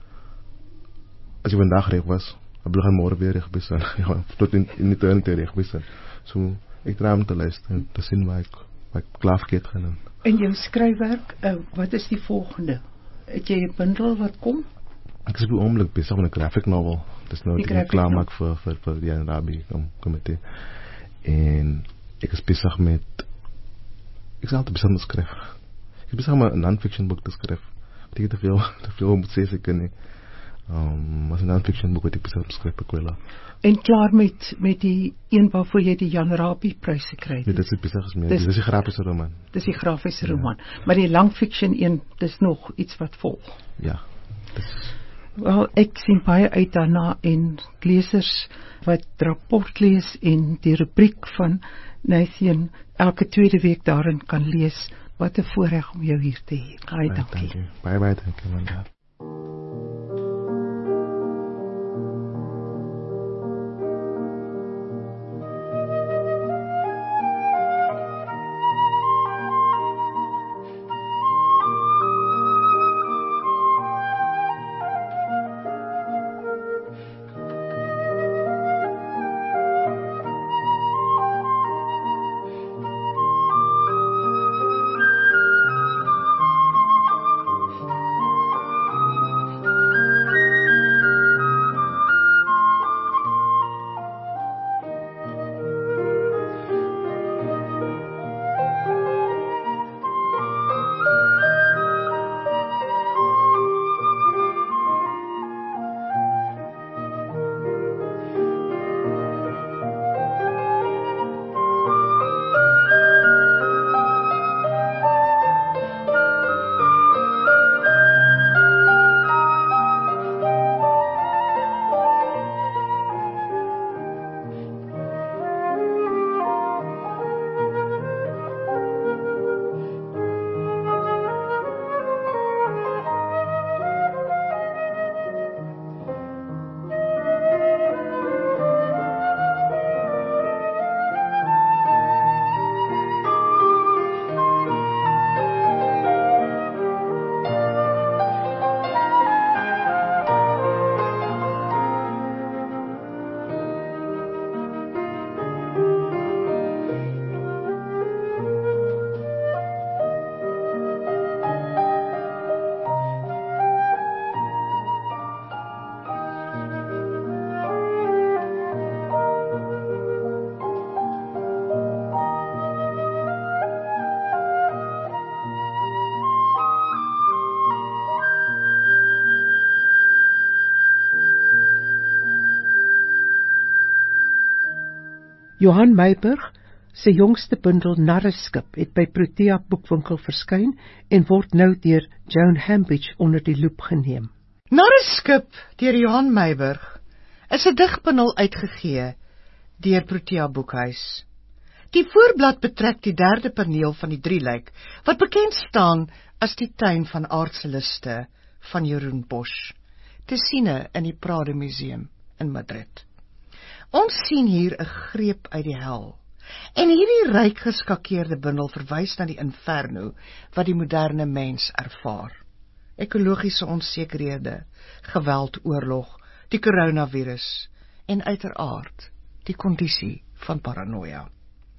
as jy vandag recht was, dan wil gaan morgen weer recht wees, en, ja, tot in, in die tuin te recht wees, en, so, ek draai om te luister, en te sien waar ek, waar ek klaafkeet gaan, en, En jou skryfwerk, uh, wat is die volgende? Het jy 'n bundel wat kom? Ek is op die oomblik besig met 'n graphic novel. Dis nou die klaarmaak vir vir vir die Arabi komitee. En ek is besig met ek is altyd besig met skryf. Ek is besig met 'n non-fiction boek te skryf. Ek het te veel te veel om te sê ek kan nie. Um, maar 'n non-fiction boek wat ek besig met skryf ek wil. En klaar met met die een waarvoor jy die Jan Rabie prys gekry het. Ja, dit is besig is meer. Dis die grafiese roman. Dis die grafiese ja. roman. Maar die langfiction een, dis nog iets wat volg. Ja. Dis Wel, ek sien baie uit daarna en lesers wat rapport lees en die rubriek van Nathan elke tweede week daarin kan lees. Wat 'n voorreg om jou hier te hê. Baie dankie. Baie baie dankie man. Johan Meiburg se jongste bundel Narreskip het by Protea Boekwinkel verskyn en word nou deur Joan Hambidge onder die loep geneem. Narreskip deur Johan Meiburg is 'n digbundel uitgegee deur Protea Boekhuis. Die voorblad betrek die derde paneel van die drieluik wat bekend staan as die tuin van aardse liste van Jeroen Bosch, te siene in die Prado Museum in Madrid. Ons sien hier 'n greep uit die hel, en hierdie ryk geskakeerde bundel verwys na die inferno wat die moderne mens ervaar. Ekologiese onsekerhede, geweld, oorlog, die coronavirus en uiteraard die kondisie van paranoia.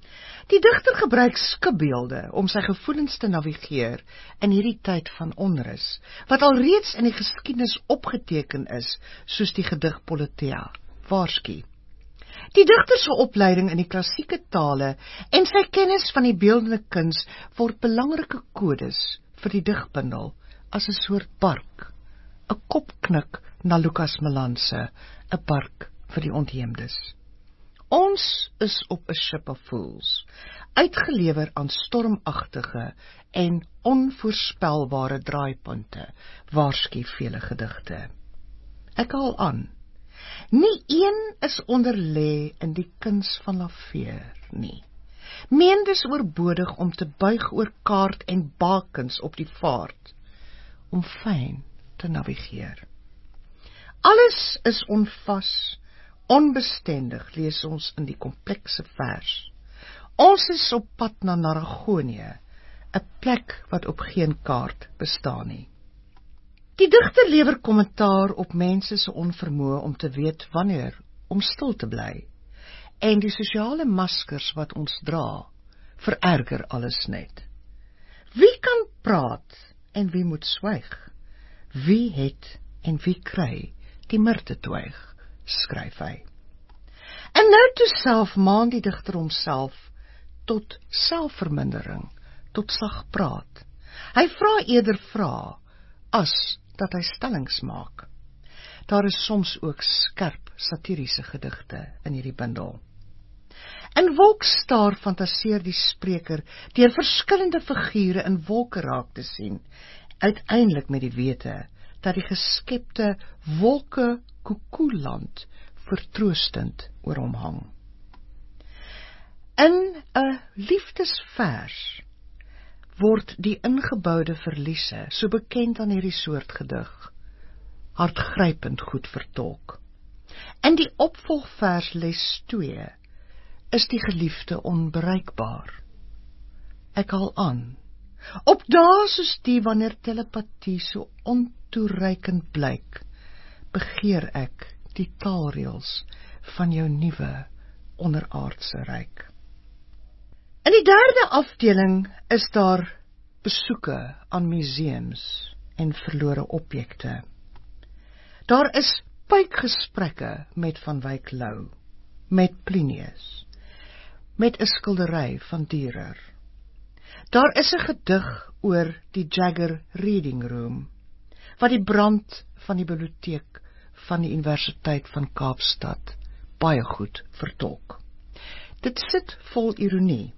Die digter gebruik skipbeelde om sy gevoelens te navigeer in hierdie tyd van onrus, wat alreeds in die geskiedenis opgeteken is, soos die gedig Politeia waarsku. Die digter se opleiding in die klassieke tale en sy kennis van die beeldende kuns word belangrike kodes vir die digbundel as 'n soort bark, 'n kopknik na Lucas Melanse, 'n bark vir die ontheemdes. Ons is op 'n ship of fools, uitgelewer aan stormagtige en onvoorspelbare draaipunte, waarsku vele gedigte. Ek haal aan, nie een is onderlê in die kuns van laveer nie. Meen dis oorbodig om te buig oor kaart en bakens op die vaart, om fyn te navigeer. Alles is onvas, onbestendig, lees ons in die komplekse vers. Ons is op pad na Narragonië, 'n plek wat op geen kaart bestaan nie. Die digter lewer kommentaar op mense se onvermoë om te weet wanneer om stil te bly, en die sosiale maskers wat ons dra, vererger alles net. Wie kan praat en wie moet swyg? Wie het en wie kry die myrtetwyg, skryf hy. En nou toe self maan die digter homself tot selfvermindering, tot sag praat. Hy vra eerder vra, as dat hy stellings maak. Daar is soms ook skerp satiriese gedigte in hierdie bundel. In Wolkstaar fantaseer die spreker deur verskillende figure in wolke raak te sien, uiteindelik met die wete dat die geskepte wolke koekoeland vertroostend oor hom hang. In 'n liefdesvers word die ingeboude verliese, so bekend aan hierdie soort gedig, hartgrypend goed vertolk. In die opvolgvers les twee is die geliefde onbereikbaar. Ek haal aan, op dae soos die wanneer telepatie so ontoereikend blyk, begeer ek die taalreëls van jou nuwe onderaardse ryk. In die derde afdeling is daar besoeke aan museums en verlore objekte. Daar is puikgesprekke met Van Wyk Lou, met Plinius, met 'n skildery van Dürer. Daar is 'n gedig oor die Jagger Reading Room, wat die brand van die biblioteek van die Universiteit van Kaapstad baie goed vertolk. Dit sit vol ironie.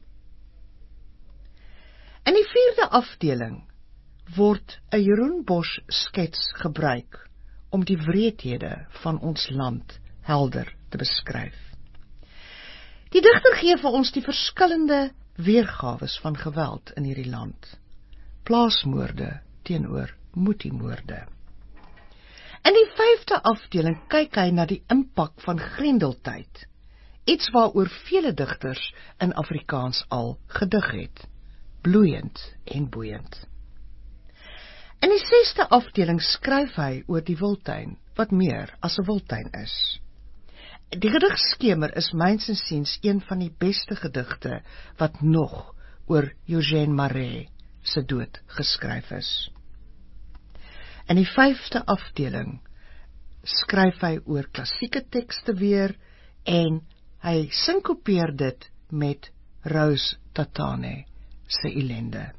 In die vierde afdeling word 'n Jeroen Bosch skets gebruik om die wreedhede van ons land helder te beskryf. Die digter gee vir ons die verskillende weergawes van geweld in hierdie land. Plaasmoorde teenoor moetiemoorde. In die vyfde afdeling kyk hy na die impak van Grendeltyd, iets waaroor vele digters in Afrikaans al gedig het, bloeiend en boeiend. In die sesde afdeling skryf hy oor die Wildtuin, wat meer as 'n wildtuin is. Die gedig Skemer is myns insiens een van die beste gedigte wat nog oor Eugène Marais se dood geskryf is. In die vyfde afdeling skryf hy oor klassieke tekste weer en hy sinkopeer dit met Rose Tatane se Elende.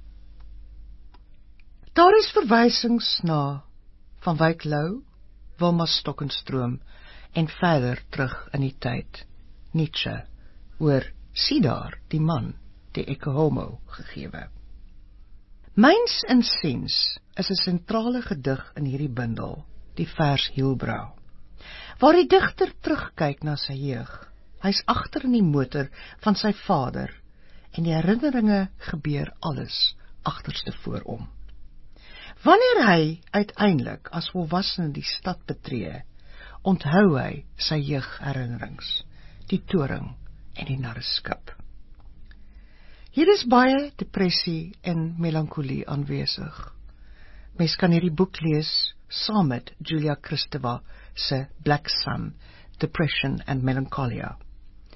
Daar is verwysings na Van Wyk Lou, Wilma Stokenstroom en verder terug in die tyd, Nietzsche, oor sien daar die man, die Ecce Homo gegewe. Myns insiens is 'n sentrale gedig in hierdie bundel, die vers Hielbra, waar die digter terugkyk na sy jeug. Hy's agter in die motor van sy vader en die herinneringe gebeur alles agterste voor hom. Wanneer hy uiteindelik as volwassene die stad betree, onthou hy sy jeugherinnerings, die toring en die narreskip. Hier is baie depressie en melankolie aanwesig. Mens kan hierdie boek lees saam met Julia Kristeva se Black Sun, Depression and Melancholia,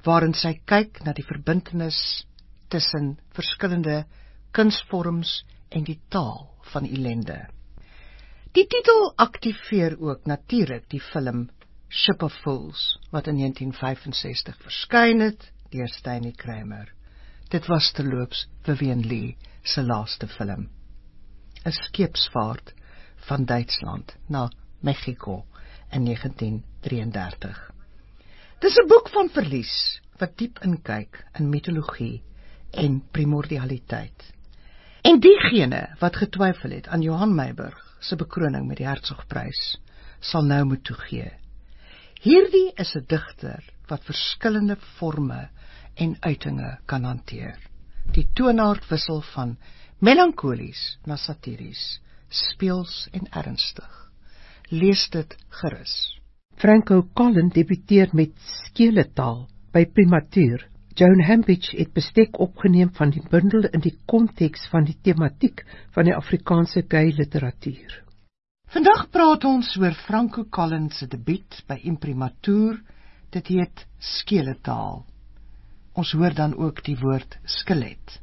waarin sy kyk na die verbintenis tussen verskillende kunsvorms en die taal van ellende. Die titel aktiveer ook natuurlik die film Ship of Fools, wat in negentien vyfensestig verskyn het deur Stanley Kramer. Dit was terloops Vivien Leigh se laaste film. 'n Skeepsvaart van Duitsland na Mexico in negentien drieëndertig. Dis 'n boek van verlies wat diep inkyk in mitologie en primordialiteit. En diegene wat getwyfel het aan Johan Meiburg se bekroning met die Hertzogprys, sal nou moet toegee. Hierdie is 'n digter wat verskillende forme en uitinge kan hanteer. Die toonaard wissel van melankolies na satiries, speels en ernstig. Lees dit gerus. Franco Collin debuteer met Skeletaal by Primatuur. Joan Hambidge het bestek opgeneem van die bundel in die konteks van die tematiek van die Afrikaanse gay literatuur. Vandag praat ons oor Franco Collin se debuut by Imprimatur. Dit heet Skeletaal. Ons hoor dan ook die woord skelet.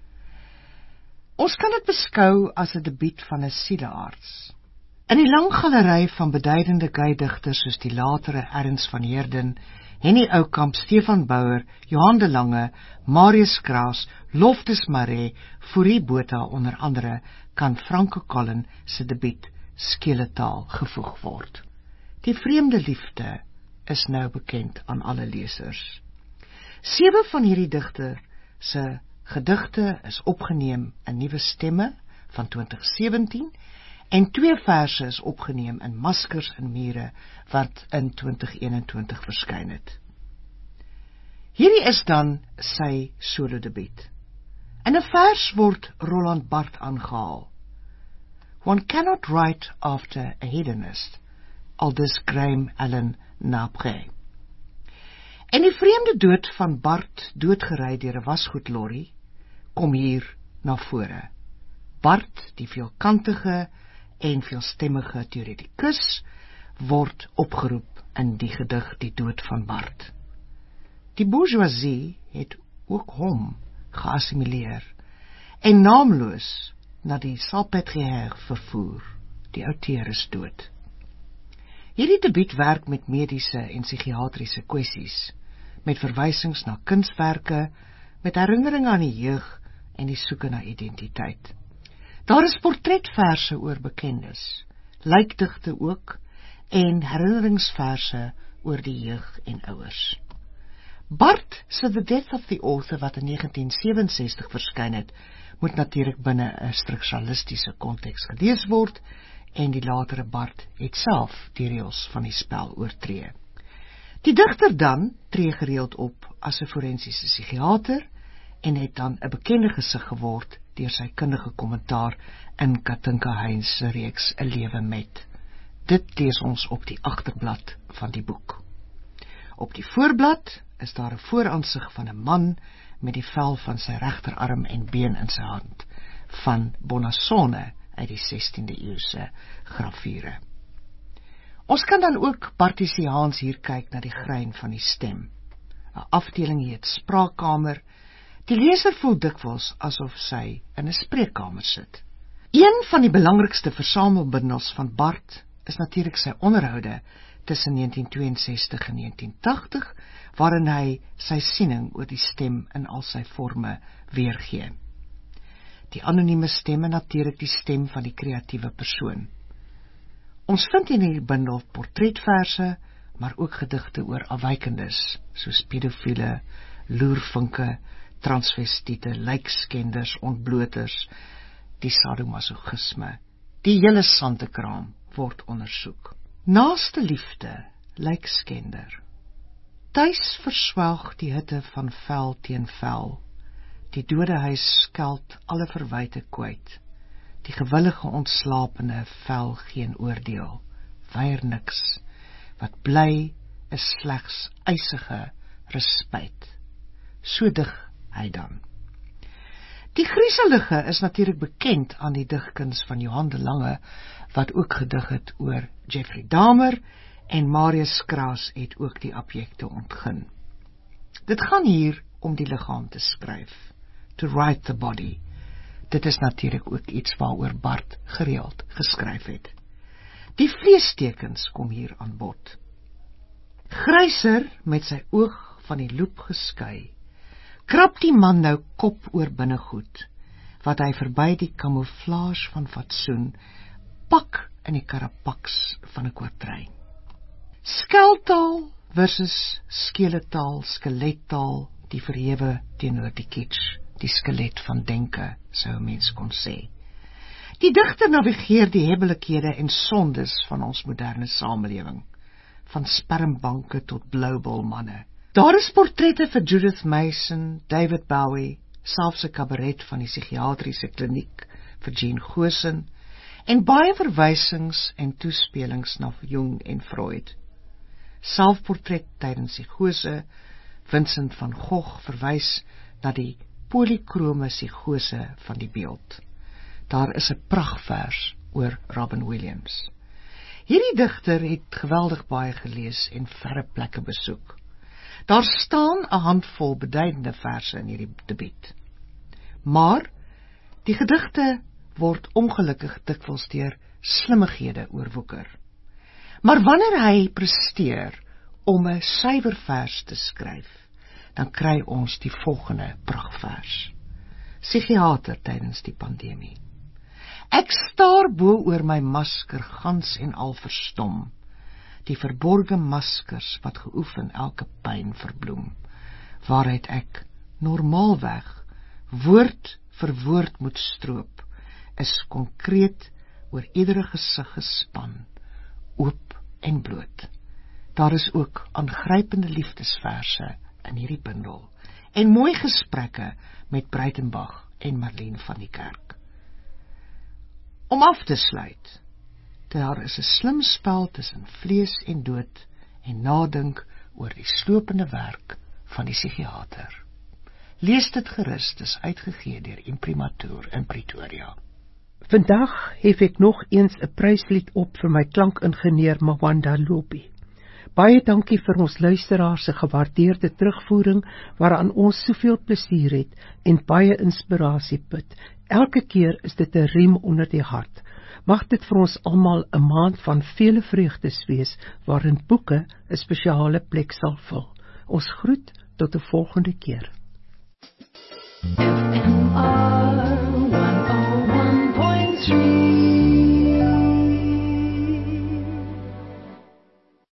Ons kan dit beskou as 'n debuut van 'n sielearts. In die lang galery van beduidende gay-digters soos die latere Ernst van Heerden, Henny Oukamp, Stefan Bouwer, Johan de Lange, Marius Kraas, Loftus Maree, Fourie Botha onder andere, kan Franco Collin se debuut Skeletaal gevoeg word. Die vreemde liefde is nou bekend aan alle lesers. Sewe van hierdie digter se gedigte is opgeneem in Nuwe Stemme van twintig sewentien en twee verse is opgeneem in Maskers en Mure wat in twintig eenentwintig verskyn het. Hierdie is dan sy solo debuut. In 'n vers word Roland Barthes aangehaal. One cannot write after a hedonist, aldus Graham Allen Napré. En die vreemde dood van Barthes, doodgery deur 'n wasgoedlorry, kom hier na vore. Barthes, die veelkantige en veelstemmige teoretikus, word opgeroep in die gedig Die Dood van Barthes. Die bourgeoisie het ook hom geassimileer en naamloos na die Salpêtrière vervoer. Die outeur is dood. Hierdie debuut werk met mediese en psigiatriese kwessies, met verwysings na kunswerke, met herinneringe aan die jeug en die soeke na identiteit. Daar is portretverse oor bekendes, lijkdigte ook, en herinneringsverse oor die jeug en ouers. Barthes se The Death of the Author, wat in negentien sewenses-tig verskyn het, moet natuurlik binne 'n strukturalistiese konteks gelees word, en die latere Barthes het self die reëls van die spel oortree. Die digter dan tree gereeld op as 'n forensiese psigiater en het dan 'n bekende gesig geword deur sy kundige kommentaar in Katinka Heinz se reeks 'n Lewe met. Dit lees ons op die agterblad van die boek. Op die voorblad is daar 'n vooraansig van 'n man met die vel van sy regterarm en been in sy hand, van Bonassone uit die sestiende eeuse gravure. Ons kan dan ook partisiaans hier kyk na die grein van die stem. 'n Afdeling heet spraakkamer. Die leser voel dikwels asof sy in 'n spreekkamer sit. Een van die belangrikste versamelbundels van Barthes is natuurlik sy onderhoude tussen negentien tweeënsestig en negentien tachtig, waarin hy sy siening oor die stem in al sy vorme weergee. Die anonieme stemme natuurlik die stem van die kreatiewe persoon. Ons vind in hierdie bundel portretverse, maar ook gedigte oor afwykendes, soos pedofiele, loervinke, transvestiete, lijkskenders, ontbloters, die sadomasochisme. Die hele santekraam word ondersoek. Naaste liefde, lijkskender. Tuis verswelg die hitte van vel teen vel. Die dodehuis skeld alle verwyte kwyt. Die gewillige ontslapene vel geen oordeel. Weier niks. Wat bly is slegs eisige respyt. So dig hy dan. Die grieselige is natuurlik bekend aan die digkuns van Johan de Lange, wat ook gedig het oor Jeffrey Dahmer, en Marius Kraas het ook die abjekte ontgin. Dit gaan hier om die liggaam te skryf. To write the body. Dit is natuurlik ook iets waaroor Bart gereeld geskryf het. Die vleestekens kom hier aan bod. Gryser met sy oog van die loop geskei, krap die man nou kop oor binnegoed, wat hy verby die kamouflage van fatsoen pak in die karapaks van 'n kwartrein. Skeltaal versus skeletaal, skelettaal, die verhewe teenoor die kitsch, die skelet van denke, sou 'n mens kon sê. Die digter navigeer die hebbelikhede en sondes van ons moderne samelewing, van spermbanke tot bloubolmanne. Daar is portrette vir Judith Mason, David Bowie, selfs 'n kabaret van die psigiatriese kliniek vir Jean Goosen, en baie verwysings en toespelings na Jung en Freud. Selfportret tydens psigose, Vincent van Gogh verwys na die polykrome psigose van die beeld. Daar is 'n pragtvers oor Robin Williams. Hierdie digter het geweldig baie gelees en verre plekke besoek. Daar staan 'n handvol beduidende verse in hierdie debuut. Maar die gedigte word ongelukkig dikwels deur slimmighede oorwoeker. Maar wanneer hy presteer om 'n suiwer vers te skryf, dan kry ons die volgende pragtvers. Psigiater tydens die pandemie. Ek staar bo oor my masker gans en al verstom, die verborge maskers wat geoefen elke pyn verbloem, waaruit ek normaalweg woord vir woord moet stroop, is konkreet oor iedere gesig gespan, oop en bloot. Daar is ook aangrypende liefdesverse in hierdie bundel, en mooi gesprekke met Breitenbach en Marlene van die Kerk. Om af te sluit, daar is 'n slim spel tussen vlees en dood en nadink oor die slopende werk van die psigiater. Lees dit gerus, dis uitgegee deur Imprimatur in Pretoria. Vandag hef ek nog eens 'n pryslied op vir my klankingenieur Mawanda Lopi. Baie dankie vir ons luisteraars se gewaardeerde terugvoering waaraan ons soveel plesier het en baie inspirasie put. Elke keer is dit 'n riem onder die hart. Mag dit vir ons almal 'n maand van vele vreugdes wees waarin boeke 'n spesiale plek sal vul. Ons groet tot 'n volgende keer. F M R